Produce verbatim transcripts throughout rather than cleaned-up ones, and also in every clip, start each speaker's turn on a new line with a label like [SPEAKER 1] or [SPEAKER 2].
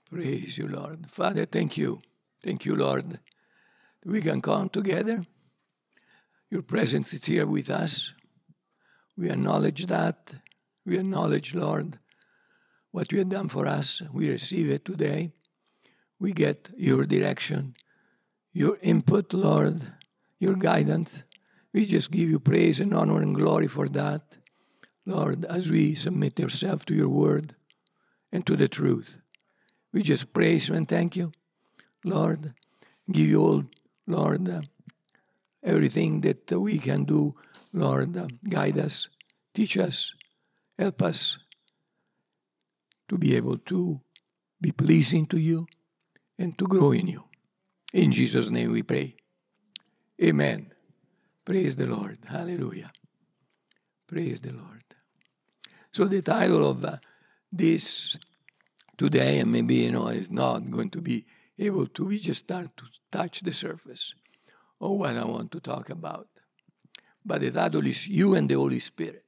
[SPEAKER 1] Praise you, Lord. Father, thank you. Thank you, Lord. We can come together. Your presence is here with us. We acknowledge that. We acknowledge, Lord, what you have done for us. We receive it today. We get your direction, your input, Lord, your guidance. We just give you praise and honor and glory for that, Lord, as we submit ourselves to your word and to the truth. We just praise you and thank you, Lord. Give you all, Lord, uh, everything that uh, we can do, Lord. Uh, guide us, teach us, help us to be able to be pleasing to you and to grow in you. In Jesus' name we pray. Amen. Praise the Lord. Hallelujah. Praise the Lord. So the title of uh, this today, and maybe, you know, is not going to be able to, we just start to touch the surface of what I want to talk about. But the title is You and the Holy Spirit.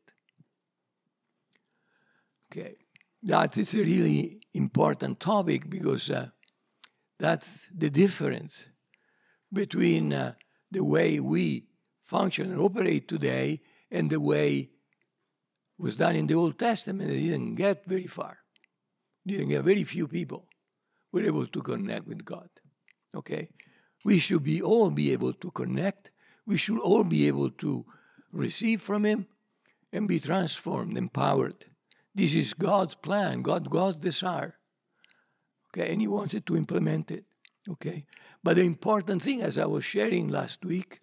[SPEAKER 1] Okay. That is a really important topic because uh, that's the difference between uh, the way we function and operate today and the way it was done in the Old Testament. It didn't get very far. Didn't get very few people were able to connect with God. Okay? We should be all be able to connect. We should all be able to receive from Him and be transformed, empowered. This is God's plan, God, God's desire. Okay, and He wanted to implement it. Okay, but the important thing, as I was sharing last week,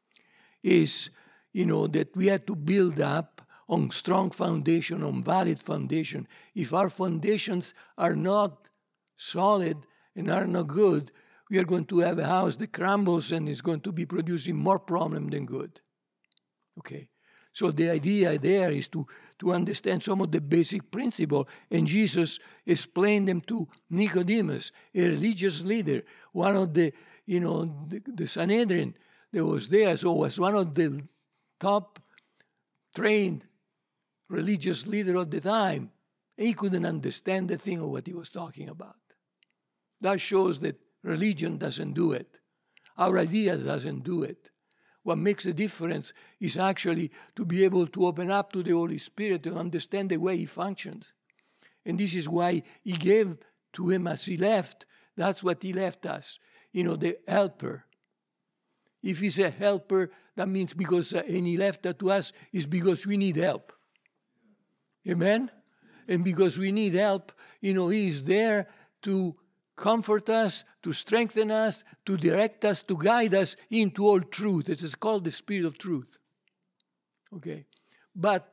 [SPEAKER 1] is, you know, that we had to build up on strong foundation, on valid foundation. If our foundations are not solid and are not good, we are going to have a house that crumbles and is going to be producing more problem than good. Okay, so the idea there is to, to understand some of the basic principles, and Jesus explained them to Nicodemus, a religious leader, one of the, you know, the, the Sanhedrin that was there, so was one of the top trained religious leader of the time. He couldn't understand the thing of what he was talking about. That shows that religion doesn't do it. Our idea doesn't do it. What makes a difference is actually to be able to open up to the Holy Spirit to understand the way He functions. And this is why He gave to Him as He left. That's what He left us. You know, the helper. If He's a helper, that means because, uh, and He left that to us, is because we need help. Amen? And because we need help, you know, He is there to comfort us, to strengthen us, to direct us, to guide us into all truth. It is called the Spirit of Truth. Okay? But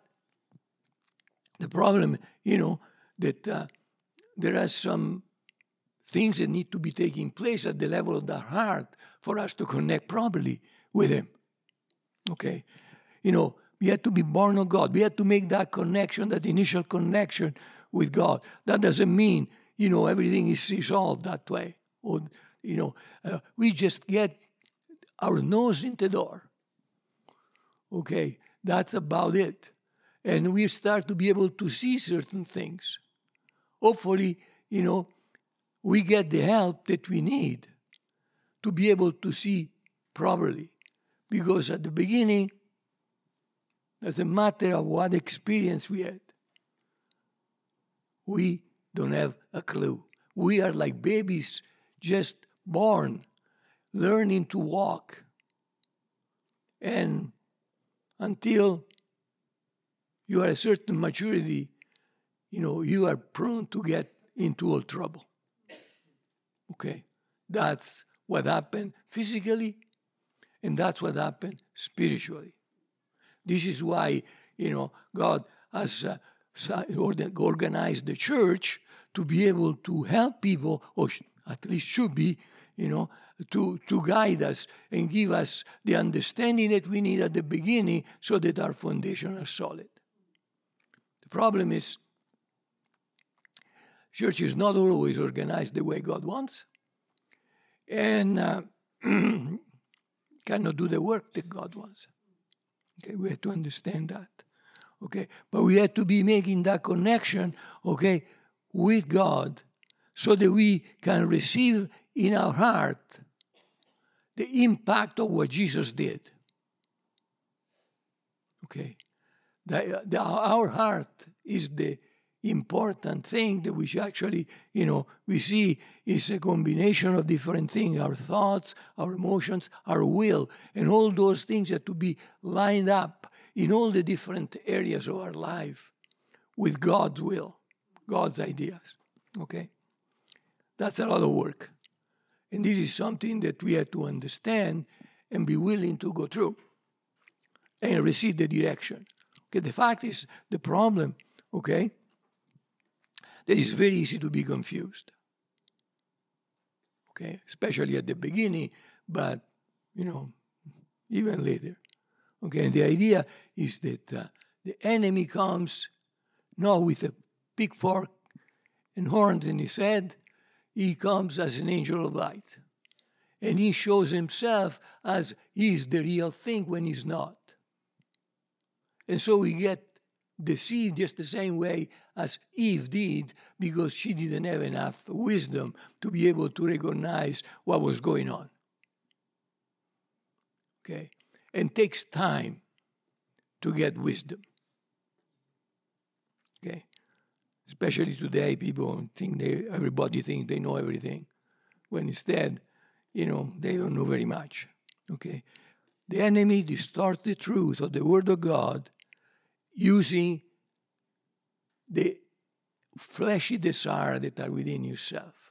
[SPEAKER 1] the problem, you know, that uh, there are some things that need to be taking place at the level of the heart for us to connect properly with Him. Okay? You know, we have to be born of God. We have to make that connection, that initial connection with God. That doesn't mean, you know, everything is resolved that way. Or, you know, uh, we just get our nose in the door. Okay, that's about it. And we start to be able to see certain things. Hopefully, you know, we get the help that we need to be able to see properly. Because at the beginning, doesn't matter of what experience we had. We don't have a clue. We are like babies just born, learning to walk. And until you are a certain maturity, you know, you are prone to get into all trouble. Okay? That's what happened physically, and that's what happened spiritually. This is why, you know, God has uh, organized the church to be able to help people, or at least should be, you know, to, to guide us and give us the understanding that we need at the beginning so that our foundation are solid. The problem is, church is not always organized the way God wants, and uh, cannot do the work that God wants. Okay, we have to understand that. Okay, but we have to be making that connection, okay, with God so that we can receive in our heart the impact of what Jesus did. Okay? The, the, our heart is the important thing that which actually, you know, we see is a combination of different things, our thoughts, our emotions, our will, and all those things have to be lined up in all the different areas of our life with God's will, God's ideas, okay? That's a lot of work. And this is something that we have to understand and be willing to go through and receive the direction. Okay, the fact is, the problem, okay, that it's very easy to be confused. Okay, especially at the beginning, but, you know, even later. Okay, and the idea is that uh, the enemy comes not with a pitchfork and horns in his head. He comes as an angel of light. And he shows himself as he's the real thing when he's not. And so we get deceived just the same way as Eve did, because she didn't have enough wisdom to be able to recognize what was going on. Okay? And takes time to get wisdom. Okay? Especially today, people think they, everybody thinks they know everything, when instead, you know, they don't know very much. Okay? The enemy distorts the truth of the Word of God using the fleshy desire that are within yourself.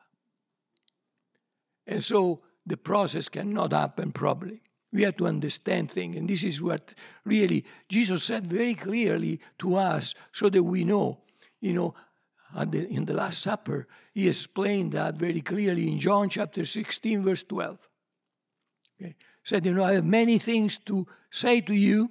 [SPEAKER 1] And so the process cannot happen properly. We have to understand things, and this is what really Jesus said very clearly to us, so that we know. You know, at the, in the Last Supper, he explained that very clearly in John chapter sixteen, verse twelve. Okay. Said, you know, I have many things to say to you,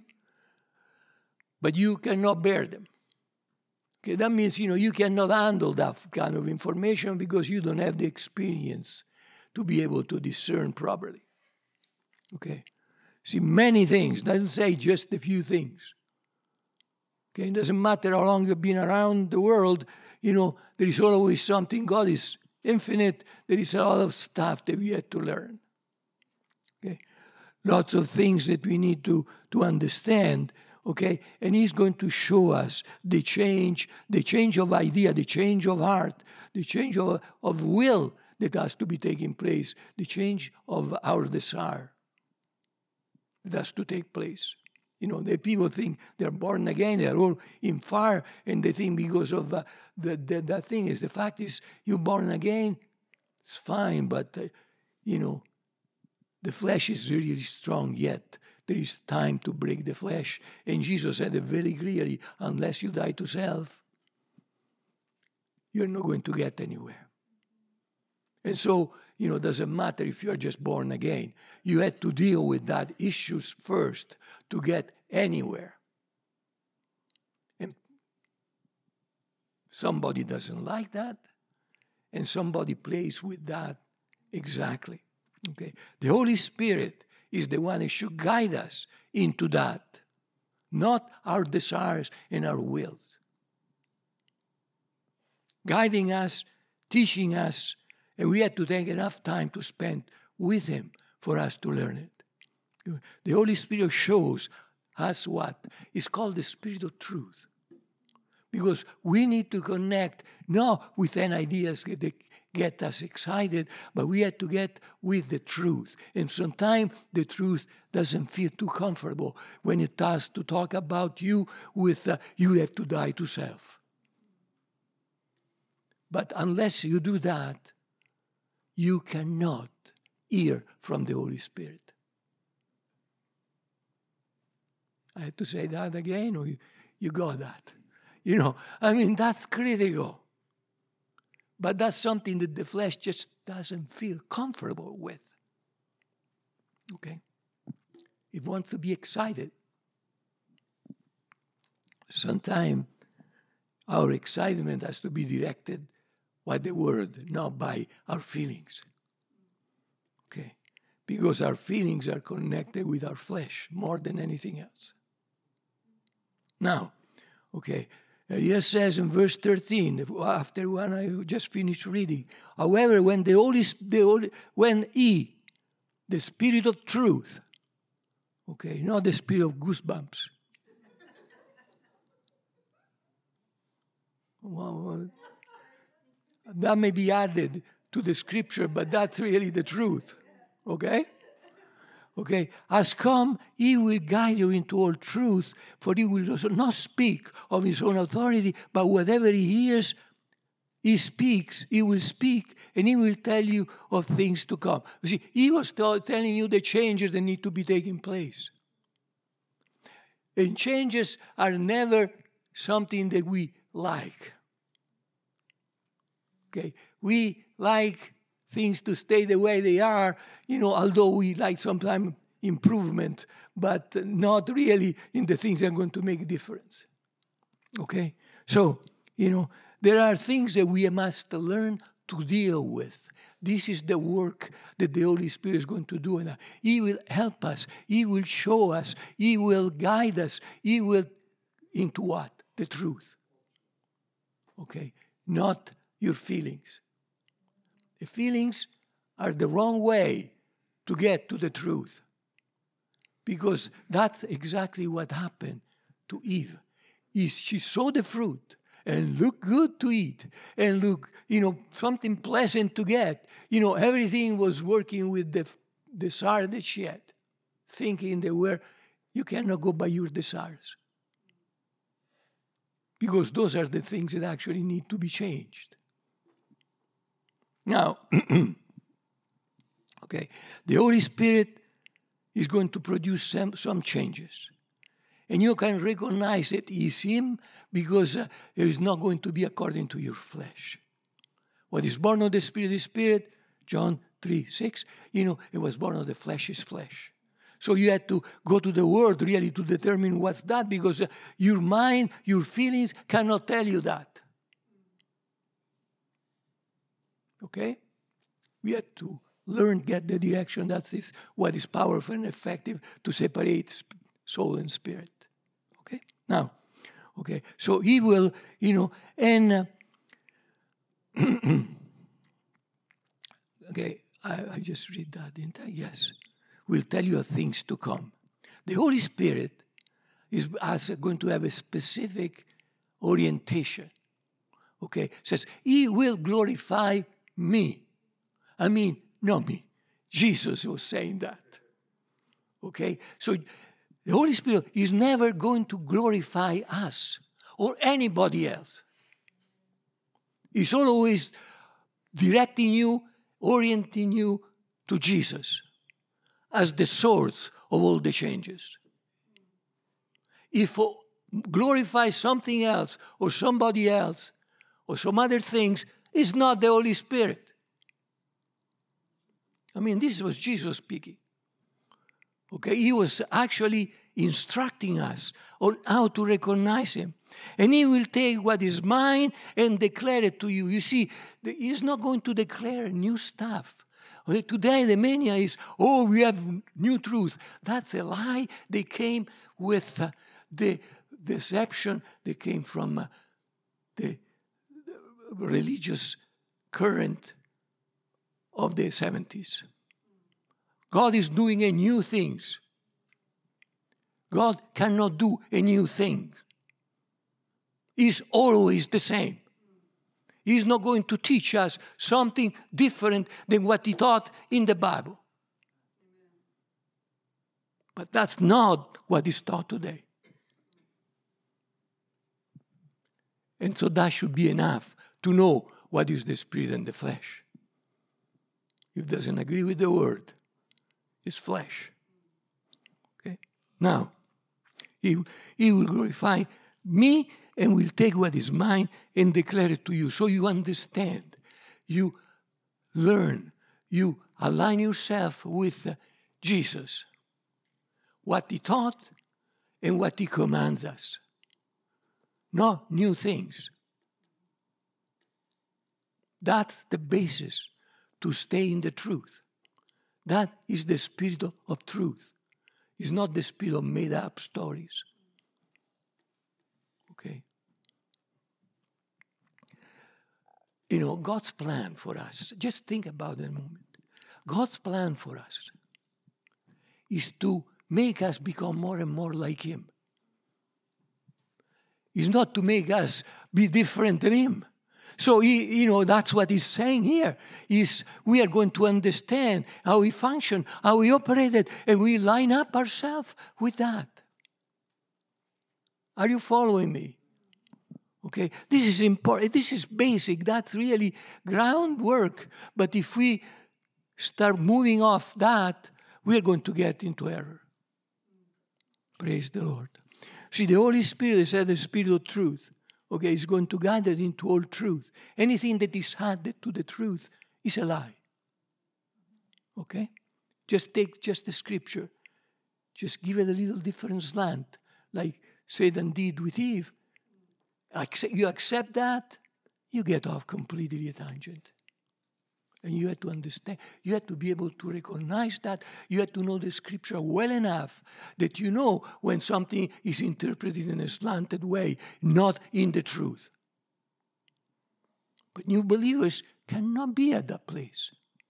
[SPEAKER 1] but you cannot bear them. Okay, that means, you know, you cannot handle that kind of information because you don't have the experience to be able to discern properly. Okay? See, many things, doesn't say just a few things. Okay, it doesn't matter how long you've been around the world, you know, there is always something. God is infinite. There is a lot of stuff that we have to learn. Okay? Lots of things that we need to, to understand. Okay, and he's going to show us the change, the change of idea, the change of heart, the change of, of will that has to be taking place, the change of our desire that has to take place. You know, the people think they're born again, they're all in fire, and they think because of uh, the, the, the thing is, the fact is, you're born again, it's fine, but, uh, you know, the flesh is really strong yet. There is time to break the flesh. And Jesus said it very clearly, unless you die to self, you're not going to get anywhere. And so, you know, it doesn't matter if you're just born again. You had to deal with that issues first to get anywhere. And somebody doesn't like that, and somebody plays with that exactly. Okay? The Holy Spirit is the one that should guide us into that, not our desires and our wills. Guiding us, teaching us, and we have to take enough time to spend with Him for us to learn it. The Holy Spirit shows us what is called the Spirit of Truth. Because we need to connect not with any ideas that get us excited, but we have to get with the truth. And sometimes the truth doesn't feel too comfortable when it has to talk about you with uh, you have to die to self. But unless you do that, you cannot hear from the Holy Spirit. I have to say that again, or you, you got that? You know, I mean, that's critical. But that's something that the flesh just doesn't feel comfortable with. Okay? It wants to be excited. Sometimes our excitement has to be directed by the Word, not by our feelings. Okay? Because our feelings are connected with our flesh more than anything else. Now, okay, Here says in verse thirteen, after one I just finished reading. However, when the Holy, the Holy, when He, the Spirit of truth, okay, not the spirit of goosebumps. Well, that may be added to the scripture, but that's really the truth. Okay? Okay, has come, He will guide you into all truth, for He will not speak of His own authority, but whatever He hears, He speaks, He will speak, and He will tell you of things to come. You see, He was t- telling you the changes that need to be taking place. And changes are never something that we like. Okay, we like things to stay the way they are, you know, although we like sometimes improvement, but not really in the things that are going to make a difference. Okay? So, you know, there are things that we must learn to deal with. This is the work that the Holy Spirit is going to do. And He will help us. He will show us. He will guide us. He will into what? The truth. Okay? Not your feelings. The feelings are the wrong way to get to the truth. Because that's exactly what happened to Eve. She saw the fruit and looked good to eat and look, you know, something pleasant to get. You know, everything was working with the desire that she had, thinking they were, you cannot go by your desires. Because those are the things that actually need to be changed. Now, okay, the Holy Spirit is going to produce some, some changes. And you can recognize it is Him because uh, it is not going to be according to your flesh. What is born of the Spirit is Spirit, John three six, you know, it was born of the flesh is flesh. So you had to go to the Word really to determine what's that because uh, your mind, your feelings cannot tell you that. Okay? We have to learn, get the direction. That is what is powerful and effective to separate soul and spirit. Okay? Now, okay, so He will, you know, and, uh, okay, I, I just read that, didn't I? Yes. Will tell you of things to come. The Holy Spirit is as going to have a specific orientation. Okay? It says, He will glorify me. I mean, not me. Jesus was saying that. Okay? So the Holy Spirit is never going to glorify us or anybody else. He's always directing you, orienting you to Jesus as the source of all the changes. If glorify something else or somebody else or some other things, it's not the Holy Spirit. I mean, this was Jesus speaking. Okay, He was actually instructing us on how to recognize Him. And He will take what is mine and declare it to you. You see, He's not going to declare new stuff. Today the mania is, oh, we have new truth. That's a lie. They came with uh, the deception that came from uh, the, the religious current of the seventies. God is doing a new things. God cannot do a new thing. He's always the same. He's not going to teach us something different than what He taught in the Bible. But that's not what is taught today. And so that should be enough to know what is the spirit and the flesh. If it doesn't agree with the word, it's flesh. Okay? Now, he, he will glorify me and will take what is mine and declare it to you. So you understand. You learn. You align yourself with uh, Jesus. What He taught and what He commands us. Not new things. That's the basis to stay in the truth. That is the spirit of, of truth. It's not the spirit of made-up stories. Okay? you know, God's plan for us, just think about it a moment. God's plan for us is to make us become more and more like Him. It's not to make us be different than Him. So, he, you know, that's what he's saying here, is we are going to understand how He functioned, how He operated, and we line up ourselves with that. Are you following me? Okay, this is important. This is basic. That's really groundwork. But if we start moving off that, we are going to get into error. Praise the Lord. See, the Holy Spirit is the Spirit of truth. Okay, is going to guide us into all truth. Anything that is added to the truth is a lie. Okay? Just take just the scripture. Just give it a little different slant, like Satan did with Eve. You accept that, you get off completely a tangent. And you have to understand, you have to be able to recognize that. You have to know the scripture well enough that you know when something is interpreted in a slanted way, not in the truth. But new believers cannot be at that place.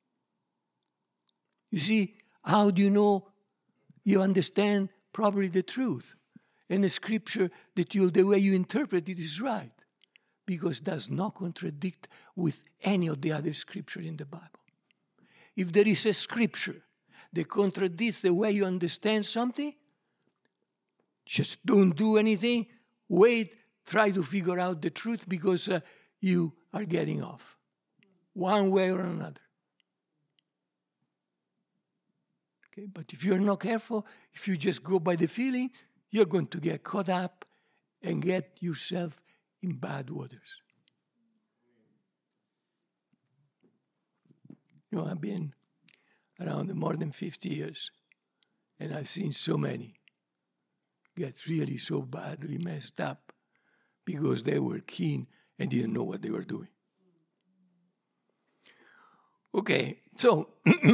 [SPEAKER 1] You see, how do you know you understand properly the truth? And the scripture that you, the way you interpret it is right. Because it does not contradict with any of the other scripture in the Bible. If there is a scripture that contradicts the way you understand something, just don't do anything. Wait, try to figure out the truth because uh, you are getting off one way or another. Okay, but if you're not careful, if you just go by the feeling, you're going to get caught up and get yourself in bad waters. You know, I've been around more than fifty years, and I've seen so many get really so badly messed up because they were keen and didn't know what they were doing. Okay, so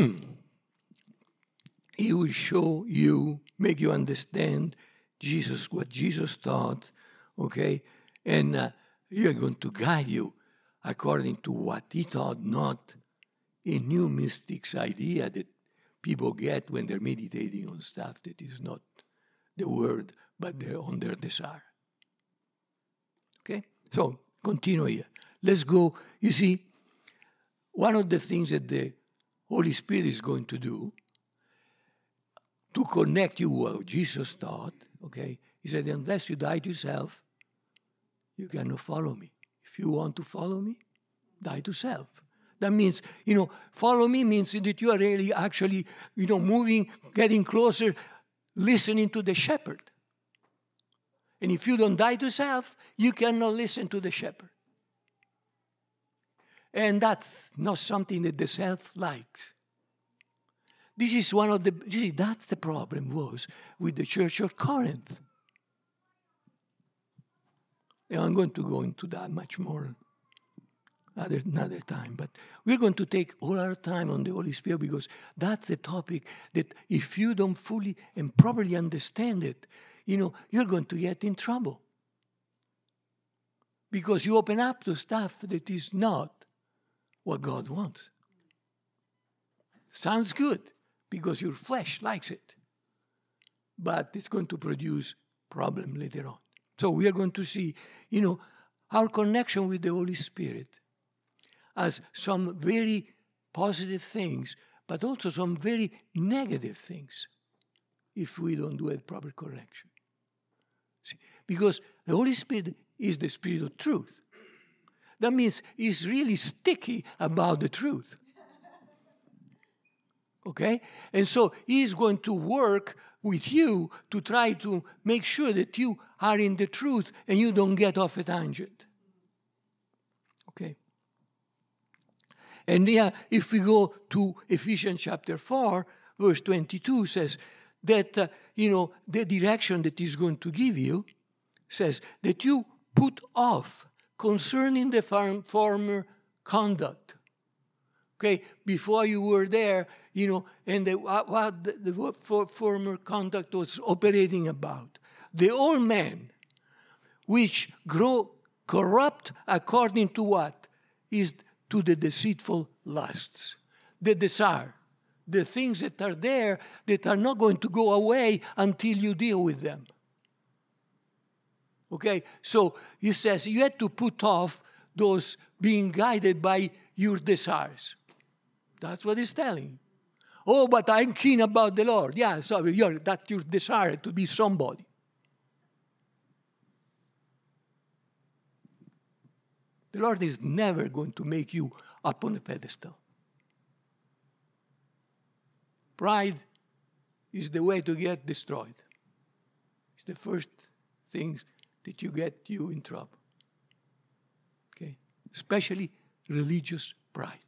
[SPEAKER 1] He will show you, make you understand Jesus, what Jesus taught, okay? And uh, He is going to guide you according to what He taught, not a new mystics idea that people get when they're meditating on stuff that is not the Word, but they're on their desire. Okay? So, continue here. Let's go. You see, one of the things that the Holy Spirit is going to do to connect you with what Jesus taught, okay, He said, unless you die to self, you cannot follow me. If you want to follow me, die to self. That means, you know, follow me means that you are really actually, you know, moving, getting closer, listening to the shepherd. And if you don't die to self, you cannot listen to the shepherd. And that's not something that the self likes. This is one of the, you see, that's the problem was with the church of Corinth. And I'm going to go into that much more another, another time. But we're going to take all our time on the Holy Spirit because that's the topic that if you don't fully and properly understand it, you know, you're going to get in trouble. Because you open up to stuff that is not what God wants. Sounds good because your flesh likes it. But it's going to produce problem later on. So we are going to see, you know, our connection with the Holy Spirit as some very positive things, but also some very negative things if we don't do a proper correction. See? Because the Holy Spirit is the Spirit of truth. That means He's really sticky about the truth. Okay? And so He is going to work with you to try to make sure that you are in the truth and you don't get off a tangent. Okay? And yeah, if we go to Ephesians chapter four, verse twenty-two says that, uh, you know, the direction that He's going to give you says that you put off concerning the former conduct. Okay, before you were there, you know, and the, what the, the for, former conduct was operating about. The old man, which grow corrupt according to what? is to the deceitful lusts, the desire, the things that are there that are not going to go away until you deal with them. Okay, so he says you have to put off those being guided by your desires. That's what he's telling. Oh, but I'm keen about the Lord. Yeah, sorry, you're, that's your desire to be somebody. The Lord is never going to make you up on a pedestal. Pride is the way to get destroyed. It's the first things that you get you in trouble. Okay? Especially religious pride.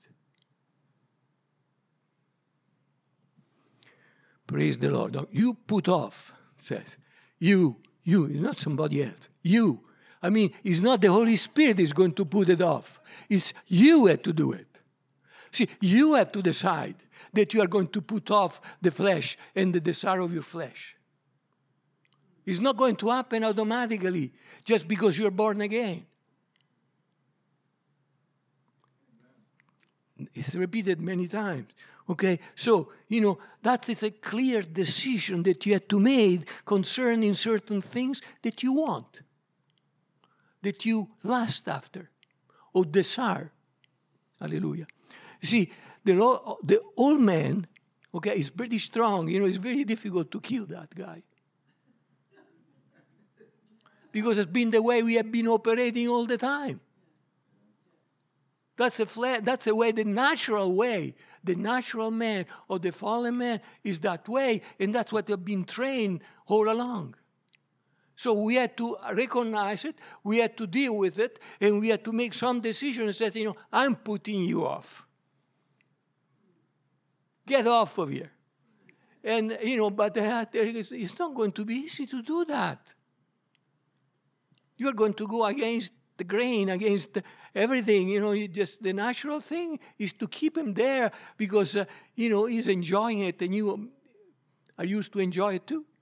[SPEAKER 1] Praise the Lord. You put off, says. You, you, not somebody else. You. I mean, it's not the Holy Spirit is going to put it off. It's you have to do it. See, you have to decide that you are going to put off the flesh and the desire of your flesh. It's not going to happen automatically just because you're born again. It's repeated many times. Okay, so, you know, that is a clear decision that you have to make concerning certain things that you want, that you lust after, or desire. Hallelujah. You see, the, law, the old man, okay, is pretty strong. You know, it's very difficult to kill that guy. Because it's been the way we have been operating all the time. That's a flat, that's the way, the natural way. The natural man or the fallen man is that way, and that's what they've been trained all along. So we had to recognize it, we had to deal with it, and we had to make some decisions that, you know, I'm putting you off. Get off of here. And, you know, but uh, it's not going to be easy to do that. You're going to go against the grain, against everything. You know, you just the natural thing is to keep him there because, uh, you know, he's enjoying it and you are used to enjoy it too.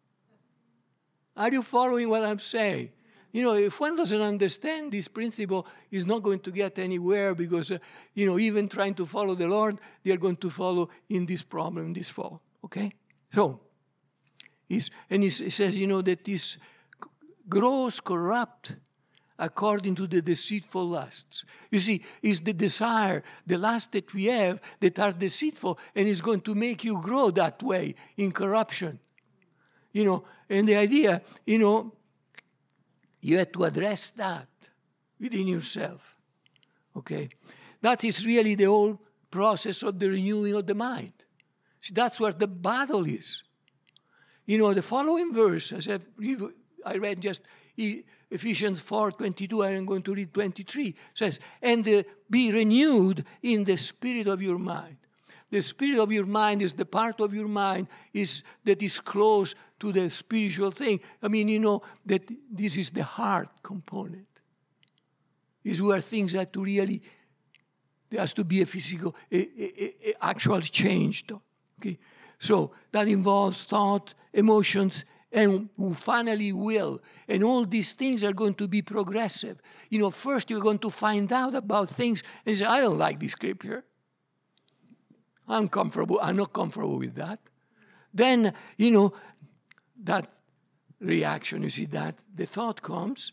[SPEAKER 1] Are you following what I'm saying? You know, if one doesn't understand this principle, he's not going to get anywhere because, uh, you know, even trying to follow the Lord, they're going to follow in this problem, this fall. Okay? So, he's, and he says, you know, that this grows corrupt according to the deceitful lusts. You see, it's the desire, the lust that we have that are deceitful, and it's going to make you grow that way in corruption. You know, and the idea, you know, you have to address that within yourself. Okay? That is really the whole process of the renewing of the mind. See, that's where the battle is. You know, the following verse, as I've, I read just Ephesians four twenty-two, I'm going to read twenty-three, says, and uh, be renewed in the spirit of your mind. The spirit of your mind is the part of your mind is that is close to the spiritual thing. I mean, you know, that this is the heart component. Is where things have to really, there has to be a physical, a, a, a actual change. Though. Okay, so that involves thought, emotions, and finally will. And all these things are going to be progressive. You know, first you're going to find out about things and say, I don't like this scripture. I'm comfortable. I'm not comfortable with that. Then, you know, that reaction, you see, that the thought comes.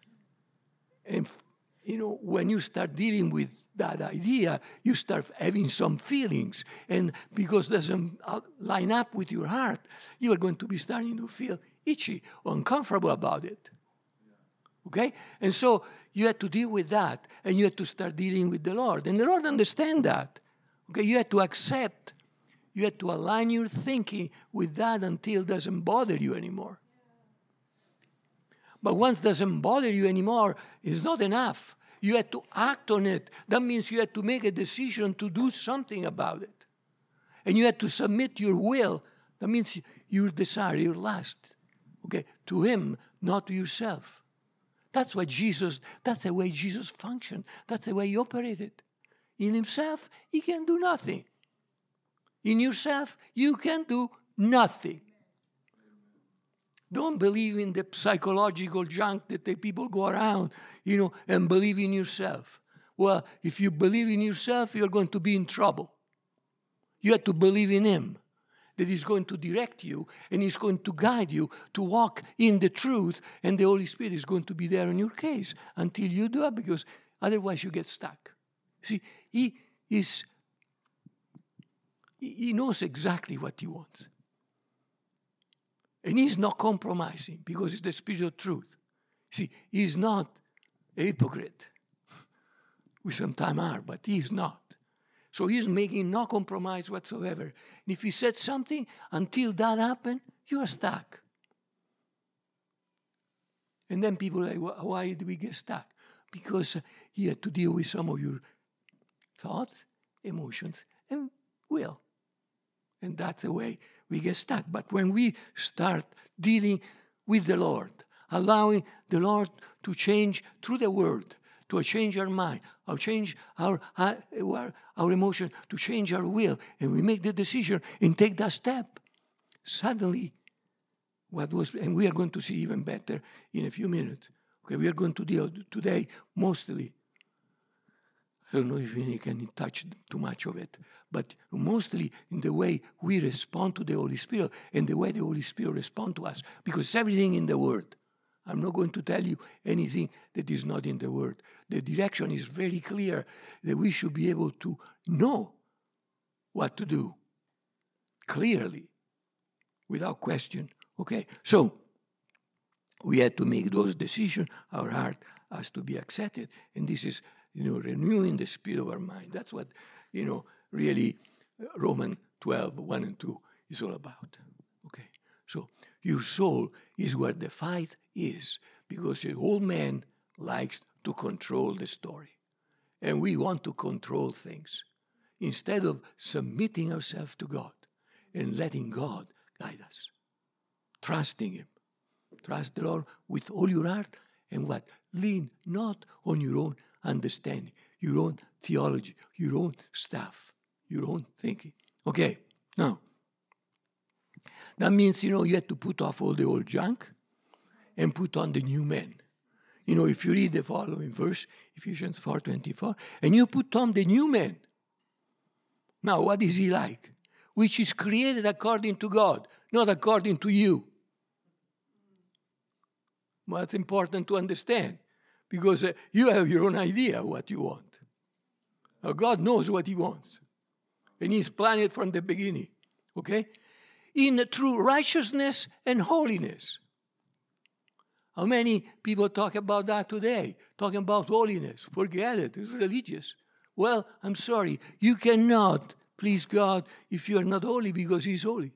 [SPEAKER 1] And, you know, when you start dealing with that idea, you start having some feelings. And because it doesn't line up with your heart, you are going to be starting to feel itchy or uncomfortable about it. Okay? And so you have to deal with that. And you have to start dealing with the Lord. And the Lord understands that. Okay? You have to accept. You have to align your thinking with that until it doesn't bother you anymore. But once it doesn't bother you anymore, it's not enough. You have to act on it. That means you have to make a decision to do something about it. And you have to submit your will. That means your desire, your lust, okay, to Him, not to yourself. That's what Jesus, that's the way Jesus functioned. That's the way He operated. In Himself, He can do nothing. In yourself, you can do nothing. Don't believe in the psychological junk that the people go around, you know, and believe in yourself. Well, if you believe in yourself, you're going to be in trouble. You have to believe in him, that he's going to direct you and he's going to guide you to walk in the truth, and the Holy Spirit is going to be there in your case until you do it, because otherwise you get stuck. See, he is, he knows exactly what he wants. And he's not compromising because it's the Spirit of truth. See, he's not a hypocrite. We sometimes are, but he's not. So he's making no compromise whatsoever. And if he said something, until that happened, you are stuck. And then people are like, why do we get stuck? Because he had to deal with some of your thoughts, emotions, and will. And that's the way we get stuck. But when we start dealing with the Lord, allowing the Lord to change through the Word, to change our mind, or change our, our, our emotion, to change our will, and we make the decision and take that step, suddenly, what was, and we are going to see even better in a few minutes. Okay, we are going to deal today mostly, I don't know if we can touch too much of it, but mostly in the way we respond to the Holy Spirit and the way the Holy Spirit responds to us, because everything in the Word. I'm not going to tell you anything that is not in the Word. The direction is very clear that we should be able to know what to do clearly, without question. Okay, so we had to make those decisions. Our heart has to be accepted, and this is, you know, renewing the spirit of our mind. That's what, you know, really Romans twelve, one and two is all about. Okay, so your soul is where the fight is, because the old man likes to control the story. And we want to control things instead of submitting ourselves to God and letting God guide us. Trusting him. Trust the Lord with all your heart, and what? Lean not on your own understanding, your own theology, your own stuff, your own thinking. Okay, now, that means, you know, you have to put off all the old junk and put on the new man. You know, if you read the following verse, Ephesians four twenty-four, and you put on the new man. Now, what is he like? Which is created according to God, not according to you. Well, it's important to understand, because uh, you have your own idea what you want. Now, God knows what he wants, and he's planned it from the beginning, okay? In true righteousness and holiness. How many people talk about that today? Talking about holiness. Forget it. It's religious. Well, I'm sorry. You cannot please God if you are not holy, because he's holy.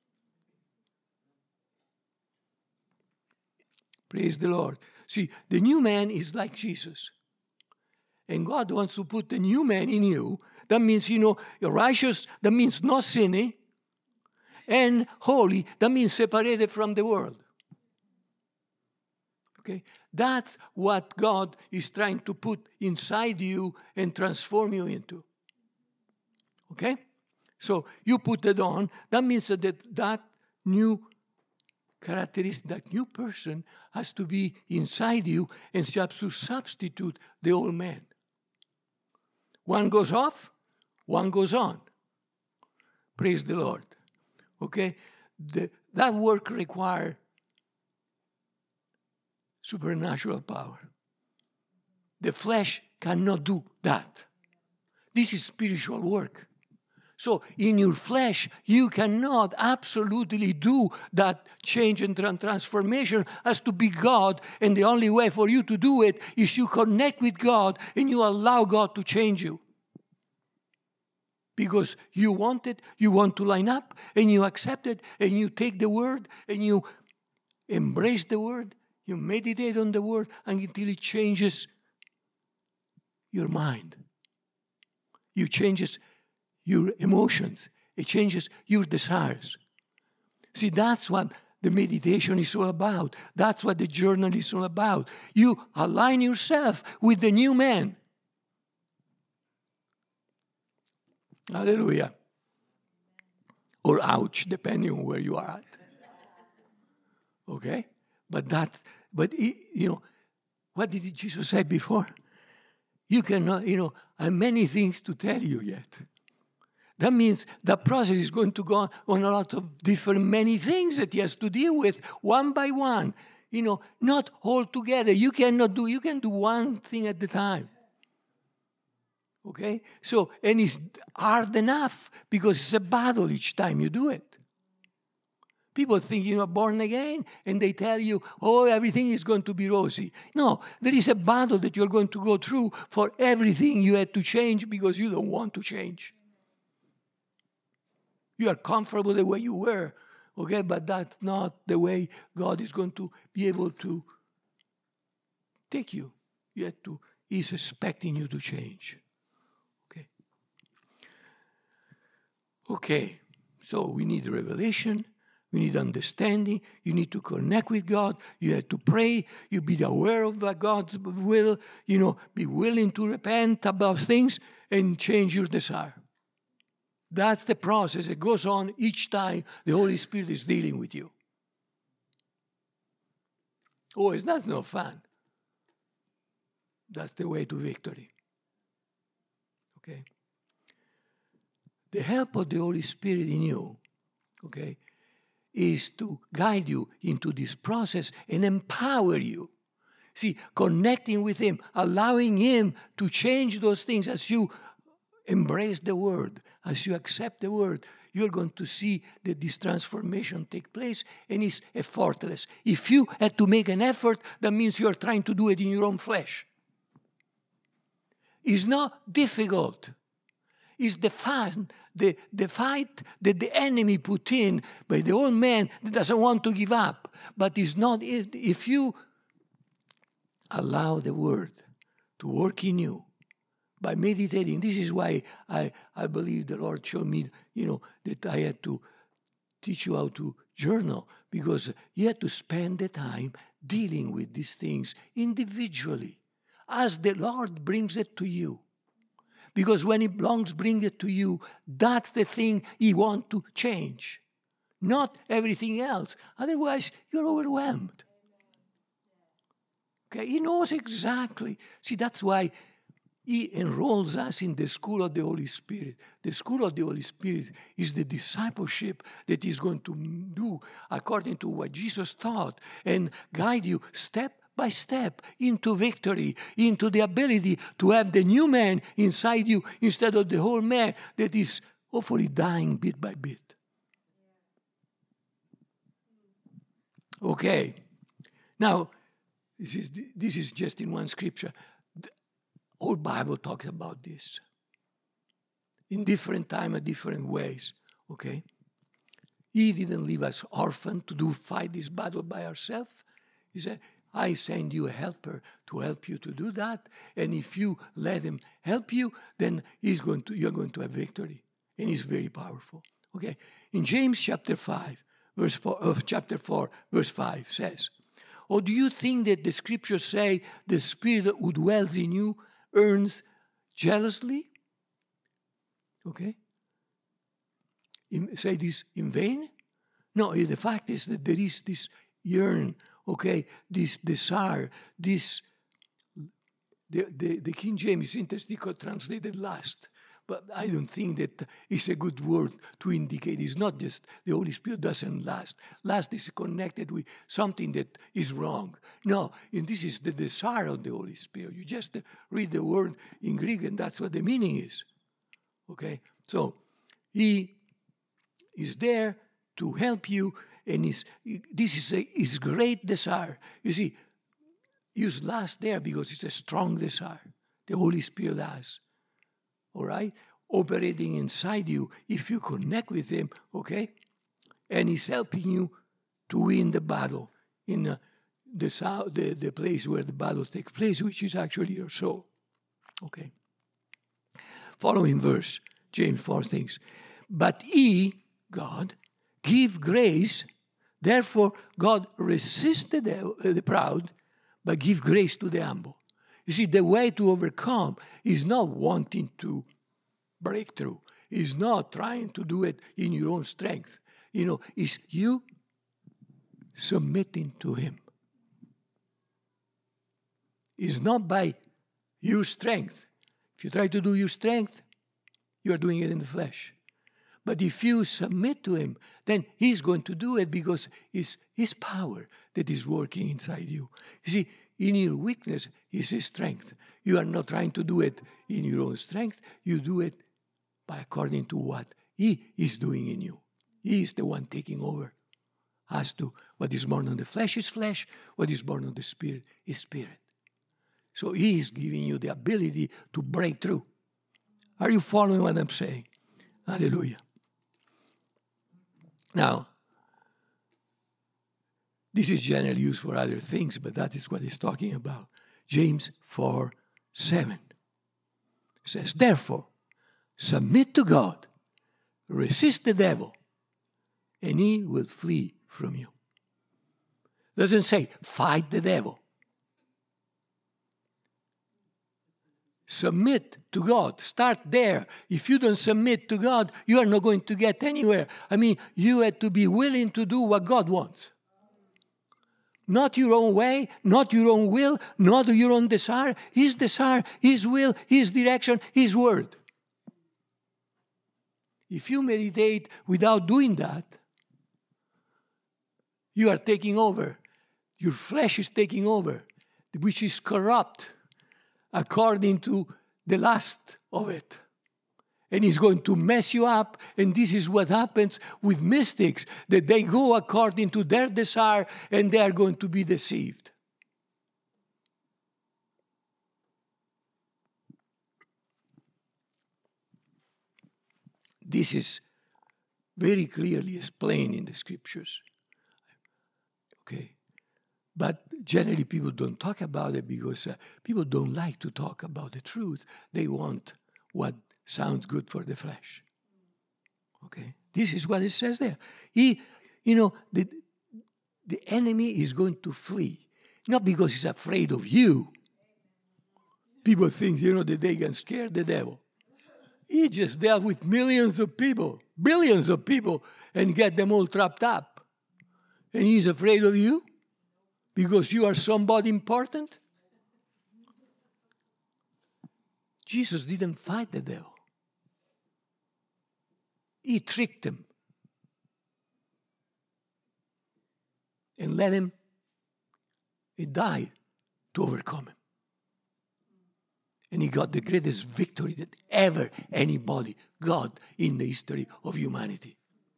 [SPEAKER 1] Praise the Lord. See, the new man is like Jesus. And God wants to put the new man in you. That means, you know, you're righteous. That means not sinning. And holy. That means separated from the world. Okay, that's what God is trying to put inside you and transform you into. Okay? So you put it on. That means that that new characteristic, that new person has to be inside you, and you have to substitute the old man. One goes off, one goes on. Praise the Lord. Okay? The, that work requires supernatural power. The flesh cannot do that. This is spiritual work. So in your flesh, you cannot absolutely do that change and transformation. Has to be God, and the only way for you to do it is you connect with God and you allow God to change you. Because you want it, you want to line up, and you accept it, and you take the word, and you embrace the word, you meditate on the word until it changes your mind. You changes your emotions. It changes your desires. See, that's what the meditation is all about. That's what the journal is all about. You align yourself with the new man. Hallelujah. Or ouch, depending on where you are at. Okay? But that, but you know, what did Jesus say before? you cannot, you know, I have many things to tell you yet. That means the process is going to go on, on a lot of different, many things that he has to deal with, one by one. You know, not all together. You cannot do, you can do one thing at a time. Okay? So, and it's hard enough because it's a battle each time you do it. People think you're born again and they tell you, oh, everything is going to be rosy. No, there is a battle that you're going to go through for everything you had to change because you don't want to change. You are comfortable the way you were, okay, but that's not the way God is going to be able to take you. You have to, He's expecting you to change. Okay. Okay, so we need revelation. We need understanding. You need to connect with God. You have to pray. You be aware of God's will. You know, be willing to repent about things and change your desire. That's the process that goes on each time the Holy Spirit is dealing with you. Oh, it's that's no fun. That's the way to victory. Okay? The help of the Holy Spirit in you, okay, is to guide you into this process and empower you. See, connecting with Him, allowing Him to change those things as you embrace the Word, as you accept the Word, you're going to see that this transformation take place, and it's effortless. If you had to make an effort, that means you're trying to do it in your own flesh. It's not difficult. It's the fun, the, the fight that the enemy put in by the old man that doesn't want to give up. But it's not, if you allow the Word to work in you by meditating, this is why I, I believe the Lord showed me, you know, that I had to teach you how to journal, because you had to spend the time dealing with these things individually as the Lord brings it to you. Because when He belongs, bring it to you, that's the thing He wants to change, not everything else. Otherwise, you're overwhelmed. Okay, He knows exactly. See, that's why He enrolls us in the school of the Holy Spirit. The school of the Holy Spirit is the discipleship that He's going to do according to what Jesus taught and guide you step by step into victory, into the ability to have the new man inside you instead of the whole man that is hopefully dying bit by bit. Okay. Now, this is this is just in one scripture. The whole Bible talks about this in different time and different ways. Okay. He didn't leave us orphan to do fight this battle by ourselves. He said, I send you a helper to help you to do that. And if you let him help you, then he's going to, you're going to have victory. And he's very powerful. Okay. In James chapter five, verse four, of uh, chapter four, verse five says, or do you think that the scriptures say the Spirit who dwells in you earns jealously? Okay. In, say this in vain? No, the fact is that there is this yearn, okay, this desire, this, the, the, the King James is interesting, translated lust. But I don't think that it's a good word to indicate. It's not just the Holy Spirit doesn't lust. Lust is connected with something that is wrong. No, and this is the desire of the Holy Spirit. You just read the word in Greek and that's what the meaning is. Okay? So, He is there to help you, and is, this is a, his great desire. You see, use lust there because it's a strong desire. The Holy Spirit has. All right? Operating inside you if you connect with Him, okay? And He's helping you to win the battle in uh, the, the, the place where the battle takes place, which is actually your soul. Okay? Following verse, James four things. But He, God, give grace. Therefore, God resists the, the proud, but give grace to the humble. You see, the way to overcome is not wanting to break through. It's not trying to do it in your own strength. You know, it's you submitting to Him. It's not by your strength. If you try to do your strength, you are doing it in the flesh. But if you submit to him, then he's going to do it because it's his power that is working inside you. You see, in your weakness is his strength. You are not trying to do it in your own strength. You do it by according to what he is doing in you. He is the one taking over. As to what is born of the flesh is flesh, what is born of the spirit is spirit. So he is giving you the ability to break through. Are you following what I'm saying? Hallelujah. Now, this is generally used for other things, but that is what he's talking about. James four seven says, therefore, submit to God, resist the devil, and he will flee from you. Doesn't say, fight the devil. Submit to God. Start there. If you don't submit to God, you are not going to get anywhere. I mean, you have to be willing to do what God wants. Not your own way, not your own will, not your own desire. His desire, His will, His direction, His word. If you meditate without doing that, you are taking over. Your flesh is taking over, which is corrupt according to the lust of it. And it's going to mess you up. And this is what happens with mystics, that they go according to their desire and they are going to be deceived. This is very clearly explained in the scriptures. Okay. But generally people don't talk about it because uh, people don't like to talk about the truth. They want what sounds good for the flesh. Okay? This is what it says there. He, you know, the, the enemy is going to flee. Not because he's afraid of you. People think, you know, that they can scare the devil. He just dealt with millions of people, billions of people, and get them all trapped up. And he's afraid of you? Because you are somebody important? Jesus didn't fight the devil. He tricked him. And let him, he died to overcome him. And he got the greatest victory that ever anybody got in the history of humanity.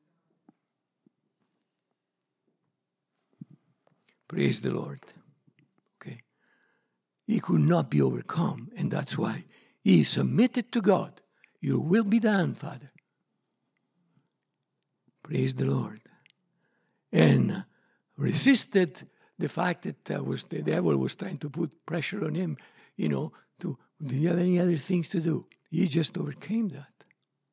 [SPEAKER 1] Praise the Lord. Okay. He could not be overcome, and that's why he submitted to God. Your will be done, Father. Praise the Lord. And resisted the fact that uh, was the devil was trying to put pressure on him, you know, to, do you have any other things to do? He just overcame that.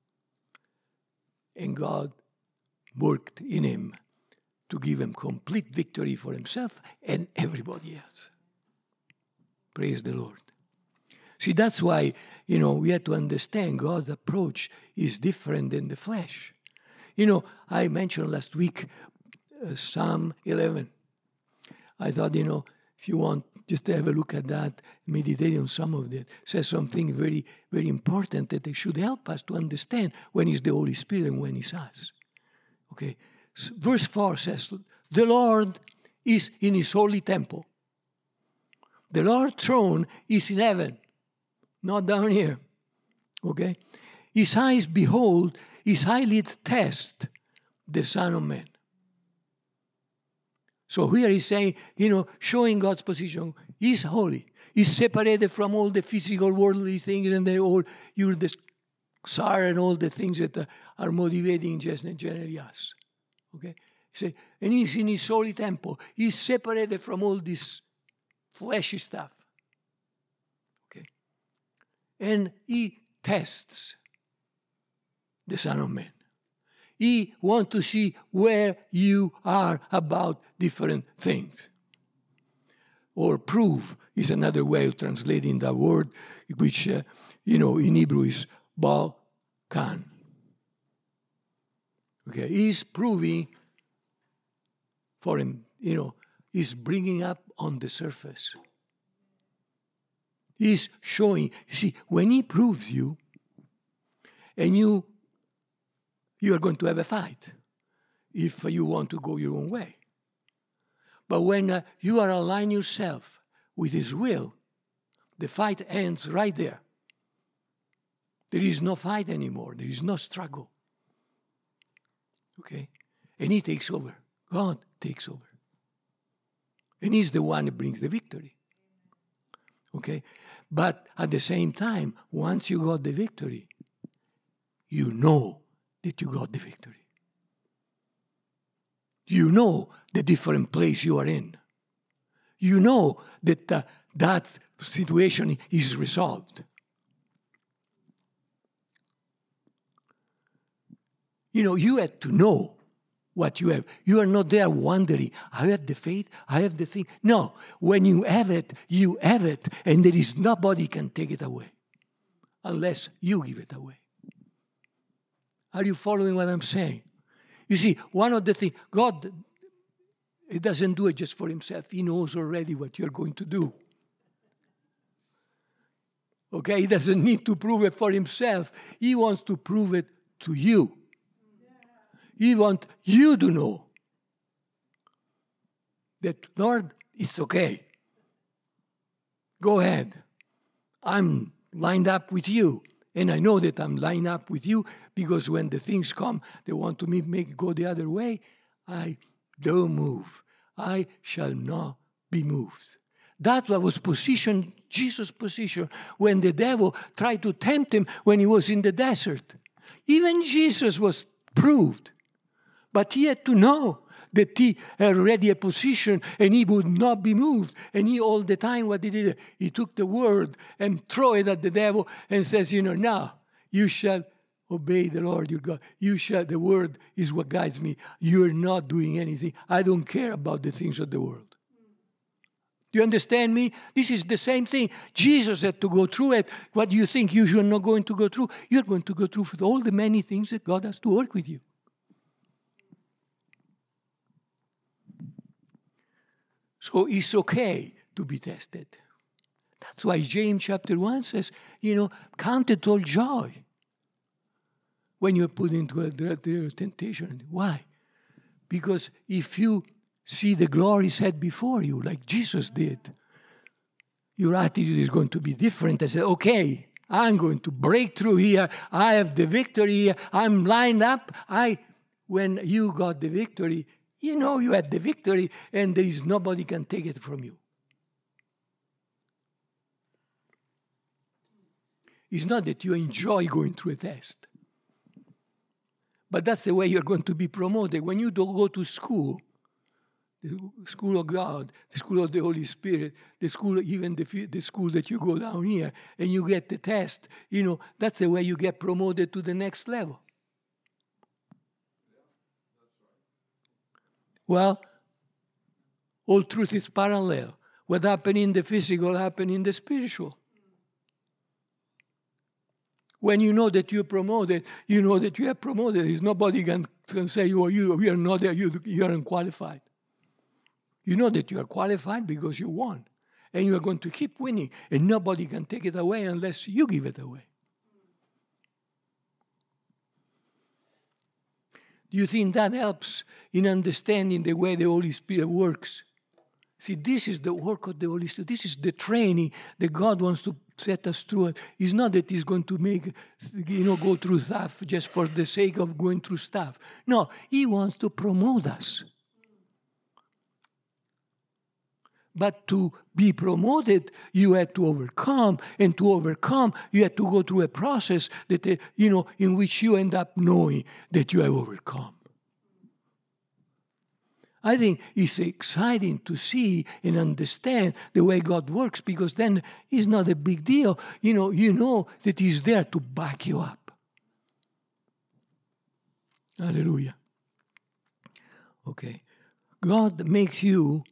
[SPEAKER 1] And God worked in him to give him complete victory for himself and everybody else. Praise the Lord. See, that's why, you know, we have to understand God's approach is different than the flesh. You know, I mentioned last week uh, Psalm eleven. I thought, you know, if you want just to have a look at that, meditate on some of it, says something very, very important that they should help us to understand when it's the Holy Spirit and when it's us. Okay. Verse four says, the Lord is in his holy temple. The Lord's throne is in heaven, not down here. Okay? His eyes behold, his eyelids test the Son of Man. So here he's saying, you know, showing God's position. He's holy. He's separated from all the physical, worldly things and the all your desire and all the things that uh, are motivating just generally us. Okay? Say, and he's in his holy temple. He's separated from all this fleshy stuff. Okay? And he tests the Son of Man. He wants to see where you are about different things. Or prove is another way of translating that word, which, uh, you know, in Hebrew is Balkan. Okay, he's proving for him, you know, he's bringing up on the surface. He's showing, you see, when he proves you, and you, you are going to have a fight if you want to go your own way. But when uh, you are aligning yourself with his will, the fight ends right there. There is no fight anymore. There is no struggle. Okay? And he takes over. God takes over. And he's the one who brings the victory. Okay? But at the same time, once you got the victory, you know that you got the victory. You know the different place you are in. You know that uh, that situation is resolved. You know, you have to know what you have. You are not there wondering, I have the faith, I have the thing. No, when you have it, you have it, and there is nobody can take it away unless you give it away. Are you following what I'm saying? You see, one of the things, God, he doesn't do it just for himself. He knows already what you're going to do. Okay? He doesn't need to prove it for himself. He wants to prove it to you. He wants you to know that, Lord, it's okay. Go ahead. I'm lined up with you. And I know that I'm lined up with you because when the things come, they want to make me go the other way. I don't move. I shall not be moved. That's what was positioned, Jesus' position, when the devil tried to tempt him when he was in the desert. Even Jesus was proved. But he had to know that he had already a position and he would not be moved. And he all the time, what he did, he took the word and threw it at the devil and says, you know, now you shall obey the Lord your God. You shall, the word is what guides me. You're not doing anything. I don't care about the things of the world. Do you understand me? This is the same thing. Jesus had to go through it. What do you think you're not going to go through? You're going to go through with all the many things that God has to work with you. So it's okay to be tested. That's why James chapter one says, you know, count it all joy when you're put into a temptation. Why? Because if you see the glory set before you, like Jesus did, your attitude is going to be different. I say, okay, I'm going to break through here. I have the victory here. I'm lined up. I, when you got the victory, you know you had the victory, and there is nobody can take it from you. It's not that you enjoy going through a test. But that's the way you're going to be promoted. When you don't go to school, the school of God, the school of the Holy Spirit, the school, even the, the school that you go down here, and you get the test, you know, that's the way you get promoted to the next level. Well, all truth is parallel. What happened in the physical happened in the spiritual. When you know that you're promoted, you know that you are promoted. There's nobody can, can say, oh, you, you are not there, you, you are unqualified. You know that you are qualified because you won. And you are going to keep winning. And nobody can take it away unless you give it away. Do you think that helps in understanding the way the Holy Spirit works? See, this is the work of the Holy Spirit. This is the training that God wants to set us through. It's not that He's going to make, you know, go through stuff just for the sake of going through stuff. No, He wants to promote us. But to be promoted, you had to overcome. And to overcome, you had to go through a process that, uh, you know, in which you end up knowing that you have overcome. I think it's exciting to see and understand the way God works, because then it's not a big deal. You know, you know that He's there to back you up. Hallelujah. Okay. God makes you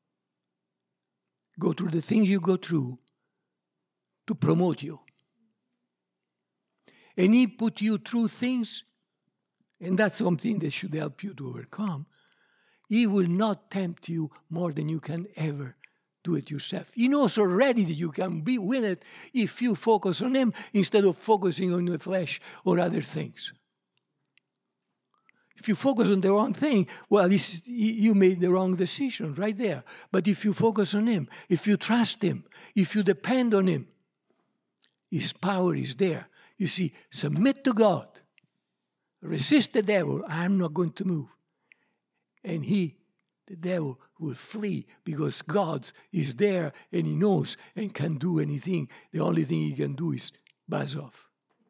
[SPEAKER 1] go through the things you go through to promote you. And He put you through things, and that's something that should help you to overcome. He will not tempt you more than you can ever do it yourself. He knows already that you can be with it if you focus on him instead of focusing on the flesh or other things. If you focus on the wrong thing, well, you made the wrong decision right there. But if you focus on him, if you trust him, if you depend on him, his power is there. You see, submit to God. Resist the devil. I'm not going to move. And he, the devil, will flee because God is there and he knows and can do anything. The only thing he can do is buzz off.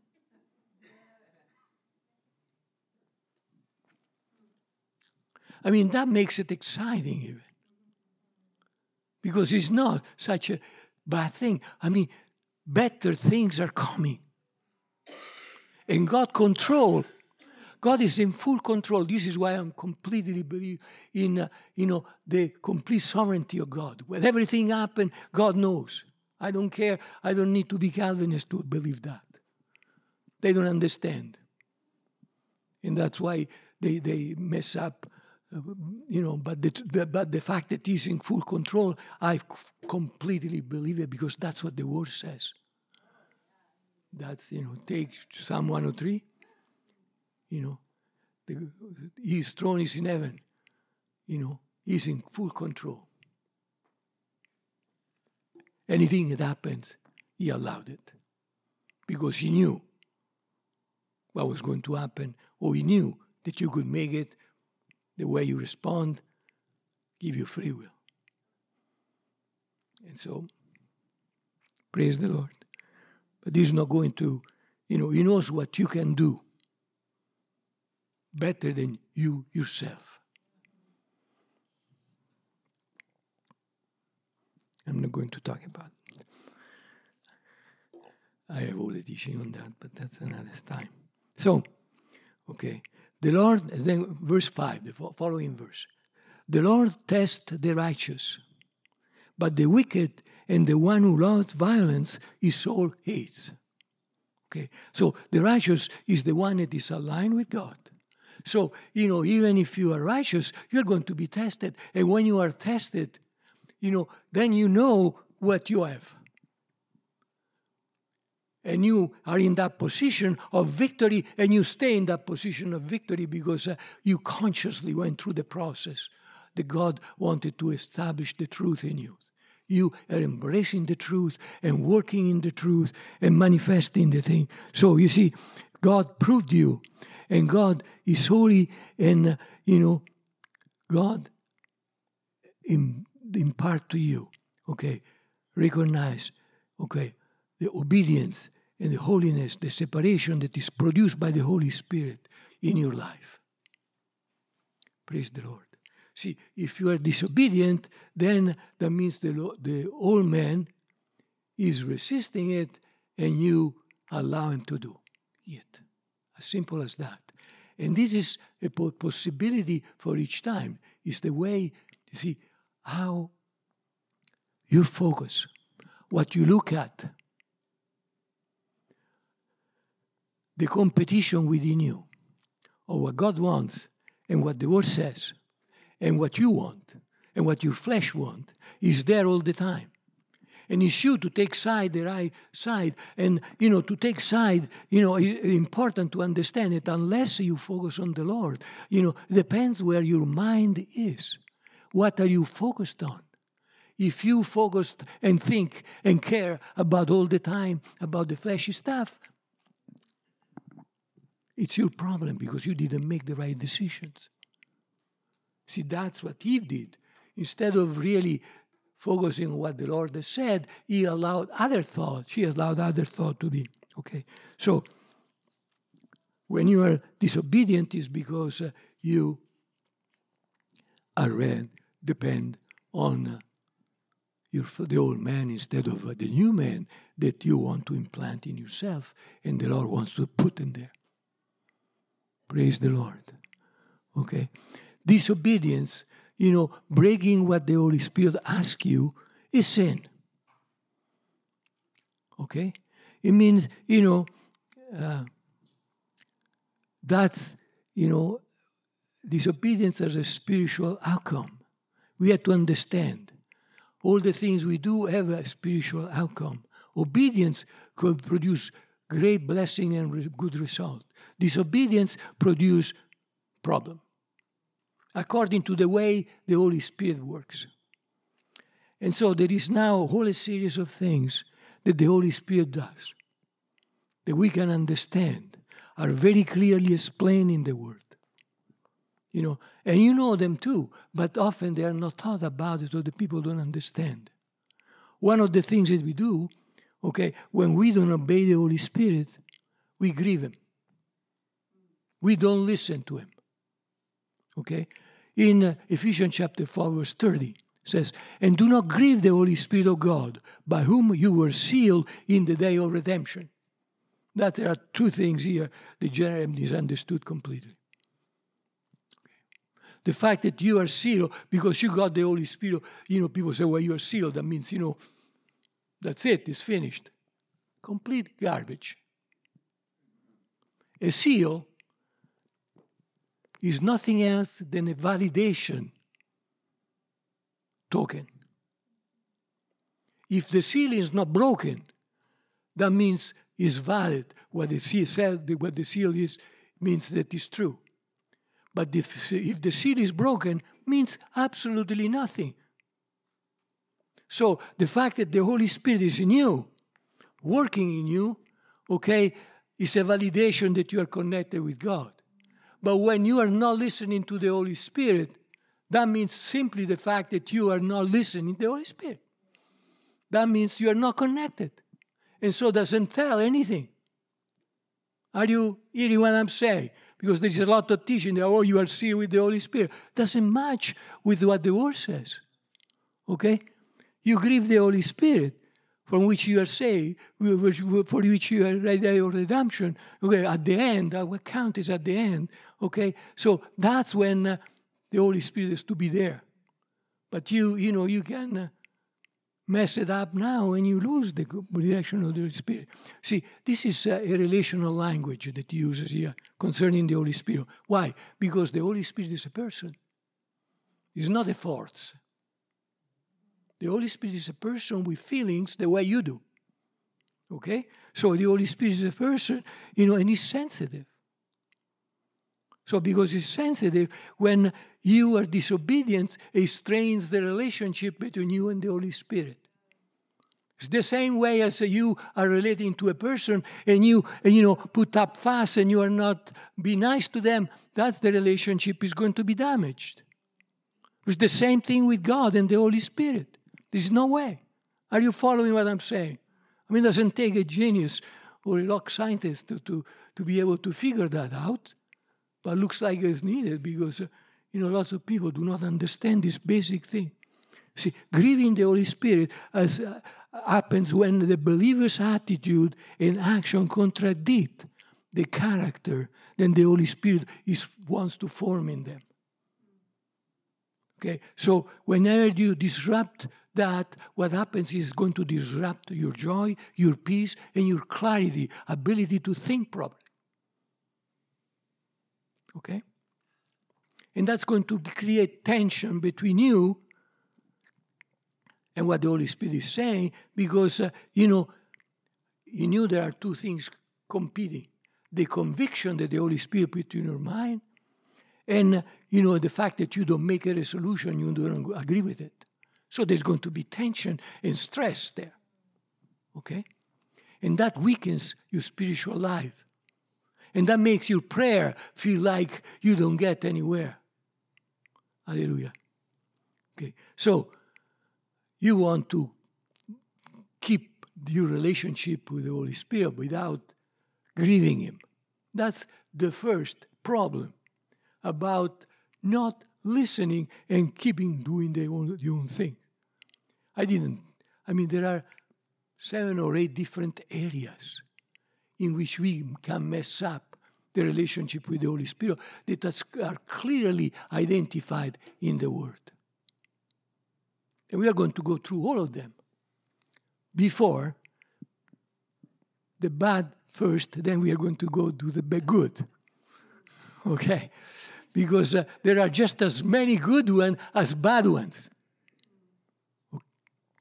[SPEAKER 1] I mean, that makes it exciting even. Because it's not such a bad thing. I mean, better things are coming. And God control. God is in full control. This is why I'm completely believe in, uh, you know, the complete sovereignty of God. When everything happens, God knows. I don't care. I don't need to be Calvinist to believe that. They don't understand. And that's why they, they mess up. Uh, you know, but the, the but the fact that he's in full control, I completely believe it because that's what the word says. That's, you know, take Psalm one oh three. You know, the, his throne is in heaven. You know, he's in full control. Anything that happens, he allowed it because he knew what was going to happen, or he knew that you could make it. The way you respond, give you free will. And so, praise the Lord. But he's not going to, you know, he knows what you can do better than you yourself. I'm not going to talk about it. I have all the teaching on that, but that's another time. So, okay. The Lord, then verse five, the following verse. The Lord tests the righteous, but the wicked and the one who loves violence, his soul hates. Okay, so the righteous is the one that is aligned with God. So, you know, even if you are righteous, you're going to be tested. And when you are tested, you know, then you know what you have. And you are in that position of victory, and you stay in that position of victory because uh, you consciously went through the process that God wanted to establish the truth in you. You are embracing the truth and working in the truth and manifesting the thing. So you see, God proved you, and God is holy, and uh, you know, God im- impart to you. Okay, recognize. Okay. The obedience and the holiness, the separation that is produced by the Holy Spirit in your life. Praise the Lord. See, if you are disobedient, then that means the, the old man is resisting it and you allow him to do it. As simple as that. And this is a possibility for each time. It's the way, you see, how you focus, what you look at, the competition within you of what God wants and what the Word says and what you want and what your flesh wants is there all the time. And it's you to take side, the right side. And, you know, to take side, you know, it's important to understand it unless you focus on the Lord. You know, it depends where your mind is. What are you focused on? If you focused and think and care about all the time about the fleshy stuff, it's your problem because you didn't make the right decisions. See, that's what Eve did. Instead of really focusing on what the Lord has said, he allowed other thought. She allowed other thought to be. Okay, so when you are disobedient, it's because uh, you are uh, depend on uh, your the old man instead of uh, the new man that you want to implant in yourself, and the Lord wants to put in there. Praise the Lord. Okay. Disobedience, you know, breaking what the Holy Spirit asks you is sin. Okay? It means, you know, uh, that's, you know, disobedience as a spiritual outcome. We have to understand all the things we do have a spiritual outcome. Obedience could produce great blessing and re- good result. Disobedience produce problem, according to the way the Holy Spirit works. And so there is now a whole series of things that the Holy Spirit does that we can understand, are very clearly explained in the Word. You know, and you know them too, but often they are not taught about it, so the people don't understand. One of the things that we do, okay, when we don't obey the Holy Spirit, we grieve Him. We don't listen to Him. Okay? In uh, Ephesians chapter four, verse thirty, says, and do not grieve the Holy Spirit of God, by whom you were sealed in the day of redemption. That there are two things here that generally misunderstood completely. The fact that you are sealed because you got the Holy Spirit, you know, people say, well, you are sealed. That means, you know, that's it, it's finished. Complete garbage. A seal is nothing else than a validation token. If the seal is not broken, that means it's valid. What the seal said, what the seal is, means that it's true. But if, if the seal is broken, means absolutely nothing. So the fact that the Holy Spirit is in you, working in you, okay, is a validation that you are connected with God. But when you are not listening to the Holy Spirit, that means simply the fact that you are not listening to the Holy Spirit. That means you are not connected. And so it doesn't tell anything. Are you hearing what I'm saying? Because there's a lot of teaching that, oh, you are sealed with the Holy Spirit. Doesn't match with what the Word says. Okay? You grieve the Holy Spirit, from which you are saved, for which you are ready of redemption. Okay, at the end, what count is at the end. Okay? So that's when uh, the Holy Spirit is to be there. But you, you know, you can uh, mess it up now and you lose the direction of the Holy Spirit. See, this is uh, a relational language that he uses here concerning the Holy Spirit. Why? Because the Holy Spirit is a person. It's not a force. The Holy Spirit is a person with feelings the way you do. Okay? So the Holy Spirit is a person, you know, and he's sensitive. So because he's sensitive, when you are disobedient, it strains the relationship between you and the Holy Spirit. It's the same way as you are relating to a person and you, you know, put up fuss and you are not be nice to them, that's the relationship is going to be damaged. It's the same thing with God and the Holy Spirit. There's no way. Are you following what I'm saying? I mean, it doesn't take a genius or a rock scientist to, to, to be able to figure that out. But it looks like it's needed because, uh, you know, lots of people do not understand this basic thing. See, grieving the Holy Spirit as, uh, happens when the believer's attitude and action contradict the character that the Holy Spirit is, wants to form in them. Okay, so whenever you disrupt that, what happens is going to disrupt your joy, your peace, and your clarity, ability to think properly. Okay? And that's going to create tension between you and what the Holy Spirit is saying, because, uh, you know, in you there are two things competing. The conviction that the Holy Spirit put in your mind, and, uh, you know, the fact that you don't make a resolution, you don't agree with it. So there's going to be tension and stress there. Okay? And that weakens your spiritual life. And that makes your prayer feel like you don't get anywhere. Hallelujah. Okay, so you want to keep your relationship with the Holy Spirit without grieving Him. That's the first problem about not listening and keeping doing their own, their own thing. I didn't. I mean, there are seven or eight different areas in which we can mess up the relationship with the Holy Spirit that are clearly identified in the Word. And we are going to go through all of them. Before, the bad first, then we are going to go do the good. Okay? Because uh, there are just as many good ones as bad ones.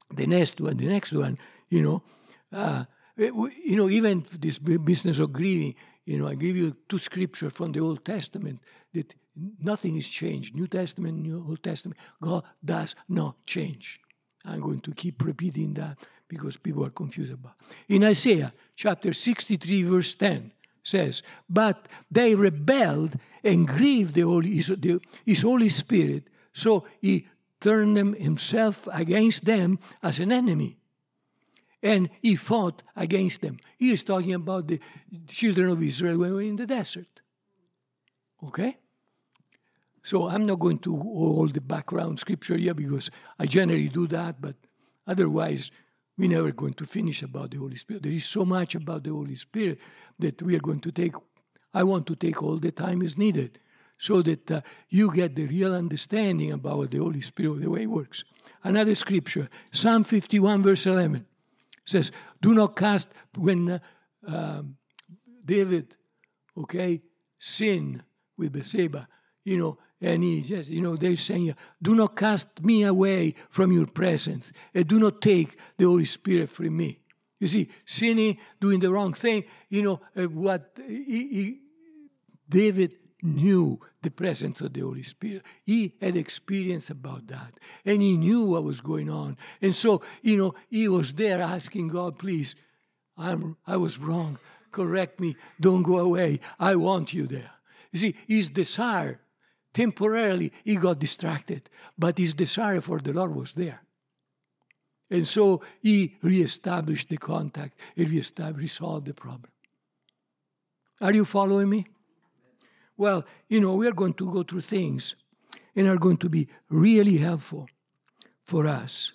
[SPEAKER 1] the next one, the next one, you know, uh, you know, even this business of grieving, you know, I give you two scriptures from the Old Testament that nothing is changed. New Testament, New Old Testament, God does not change. I'm going to keep repeating that because people are confused about it. In Isaiah chapter sixty-three, verse ten, says, but they rebelled and grieved the Holy, his, the, his Holy Spirit, so he turned them himself against them as an enemy. And he fought against them. He is talking about the children of Israel when they were in the desert. Okay? So I'm not going to all the background scripture here because I generally do that, but otherwise we're never going to finish about the Holy Spirit. There is so much about the Holy Spirit that we are going to take, I want to take all the time is needed so that uh, you get the real understanding about the Holy Spirit, the way it works. Another scripture, Psalm fifty-one, verse eleven, says, do not cast, when uh, um, David, okay, sinned with Bathsheba, you know, and he just, you know, they're saying, do not cast me away from your presence, and do not take the Holy Spirit from me. You see, sinning, doing the wrong thing, you know, uh, what he, he, David knew the presence of the Holy Spirit. He had experience about that, and he knew what was going on. And so, you know, he was there asking God, please, I'm, I was wrong. Correct me. Don't go away. I want you there. You see, his desire, temporarily, he got distracted, but his desire for the Lord was there. And so he reestablished the contact, he reestablished, resolved the problem. Are you following me? Well, you know, we are going to go through things and are going to be really helpful for us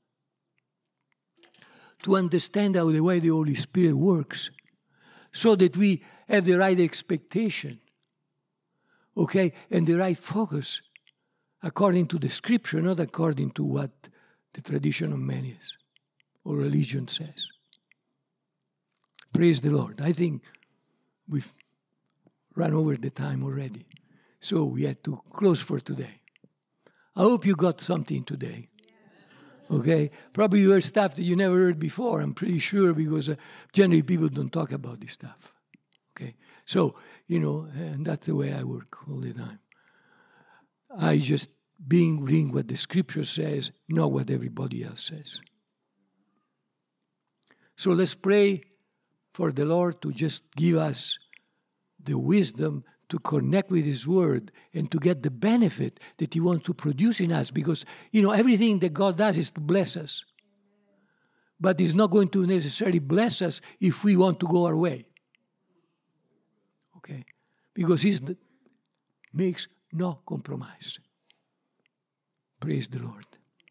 [SPEAKER 1] to understand how the way the Holy Spirit works so that we have the right expectation, okay, and the right focus according to the Scripture, not according to what the tradition of man is or religion says. Praise the Lord. I think we've run over the time already, so we had to close for today. I hope you got something today. Okay? Probably you heard stuff that you never heard before, I'm pretty sure, because uh, generally people don't talk about this stuff. Okay? So, you know, and that's the way I work all the time. I just being reading what the Scripture says, not what everybody else says. So let's pray for the Lord to just give us the wisdom to connect with His Word and to get the benefit that He wants to produce in us. Because, you know, everything that God does is to bless us. But He's not going to necessarily bless us if we want to go our way. Okay? Because He makes no compromise. Praise the Lord.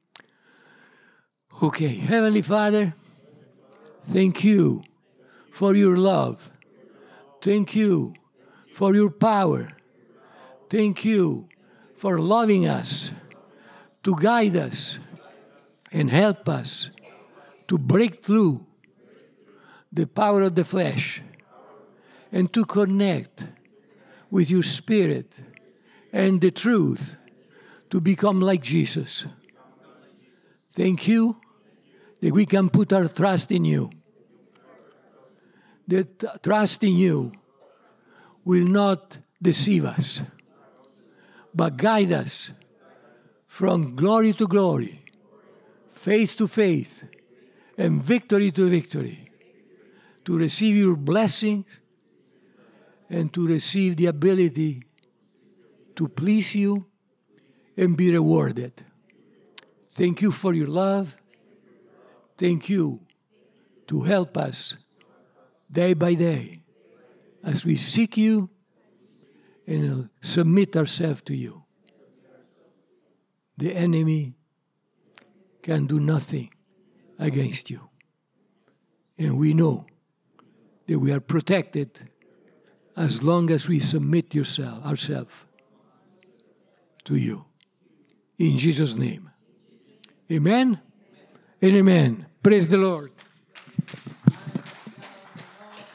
[SPEAKER 1] Okay, Heavenly Father, thank you for your love. Thank you for your power. Thank you for loving us, to guide us and help us to break through the power of the flesh and to connect with your Spirit and the truth to become like Jesus. Thank you that we can put our trust in you. That trust in you will not deceive us, but guide us from glory to glory, faith to faith, and victory to victory, to receive your blessings and to receive the ability to please you and be rewarded. Thank you for your love. Thank you to help us day by day as we seek you and submit ourselves to you. The enemy can do nothing against you. And we know that we are protected as long as we submit yourself, ourselves to you. In Jesus' name. Amen and amen. Praise the Lord.